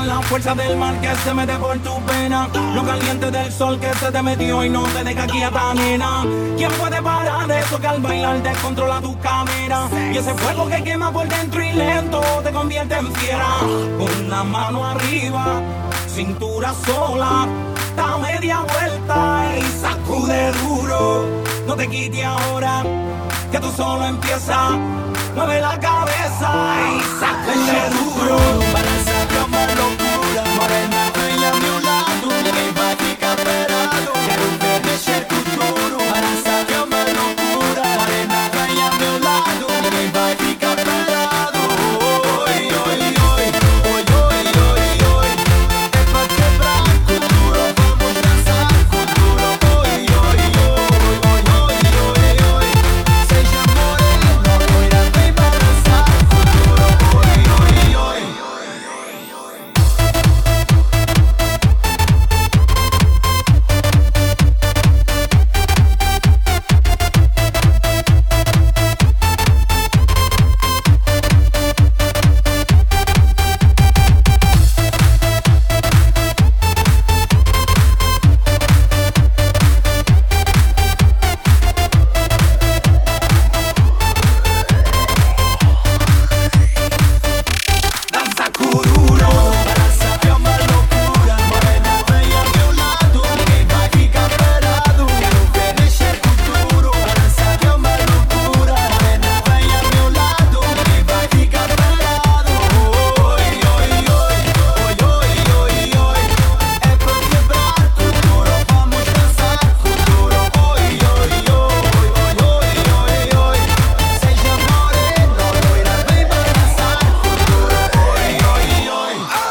la fuerza del mar que se mete por tu pena, lo caliente del sol que se te metió y no te deja quieta, nena. ¿Quién puede parar eso que al bailar descontrola tu cadera? Y ese fuego que quema por dentro y lento te convierte en fiera. Con la mano arriba, cintura sola, da media vuelta y sacude duro. No te quites ahora, que tú solo empiezas. Mueve la cabeza y sacude duro. Balança que é uma loucura. Morena, venha ao meu lado, ninguém vai ficar parado. Quero ver mexer com tudo. Balança que é uma loucura. Morena, venha ao meu lado, ninguém vai ficar parado. Oi, oi, oi, oi, oi, oi, oi. É pra quebrar com duro, vamos dançar com duro. Oi, oi, oi, oi, oi, oi, oi. Seja morena, loira, vem balançar com duro. Oi, oi, oi. Danza kuduro. Balança que é uma loucura. Morena, vem ao meu lado, ninguém vai ficar parado. Quero ver mexer com duro. Balança que é uma loucura. Morena, vem ao meu lado, ninguém vai ficar parado. Oi, oi, oi, oi, oi, oi, oi. É pra quebrar com duro, vamos dançar com duro. Oi, oi, oi, oi, oi, oi, oi. Seja morena, loira, vem balançar com duro. Oi, oi, oi.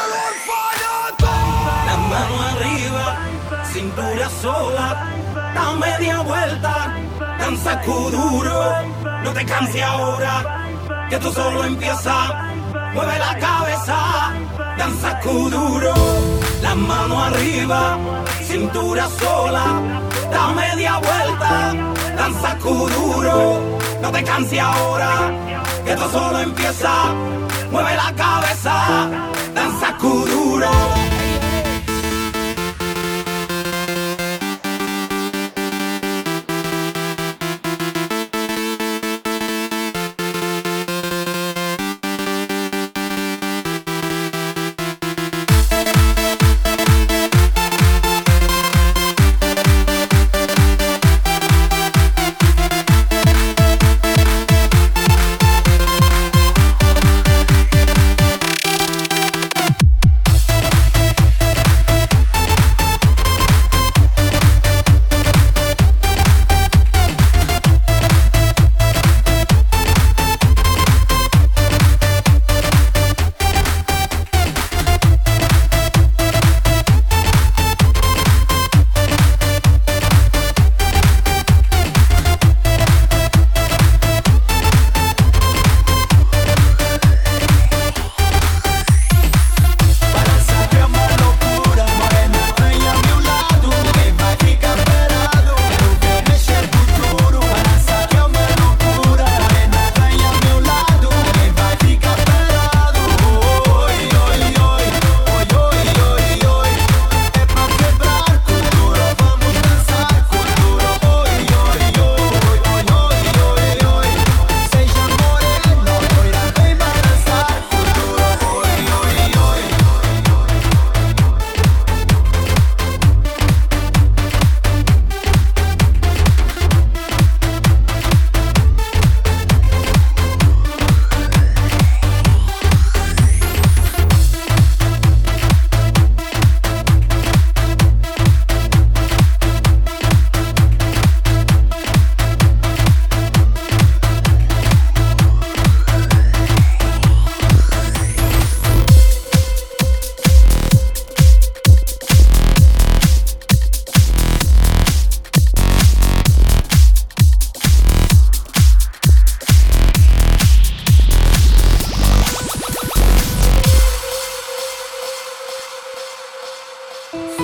La mano arriba, cintura sola, da media vuelta, danza kuduro. No te canses ahora, que tú solo empiezas. Mueve la cabeza, danza kuduro. La mano arriba, cintura sola, da media vuelta, danza kuduro. No te canses ahora, que tú solo empiezas. Mueve la cabeza, danza kuduro.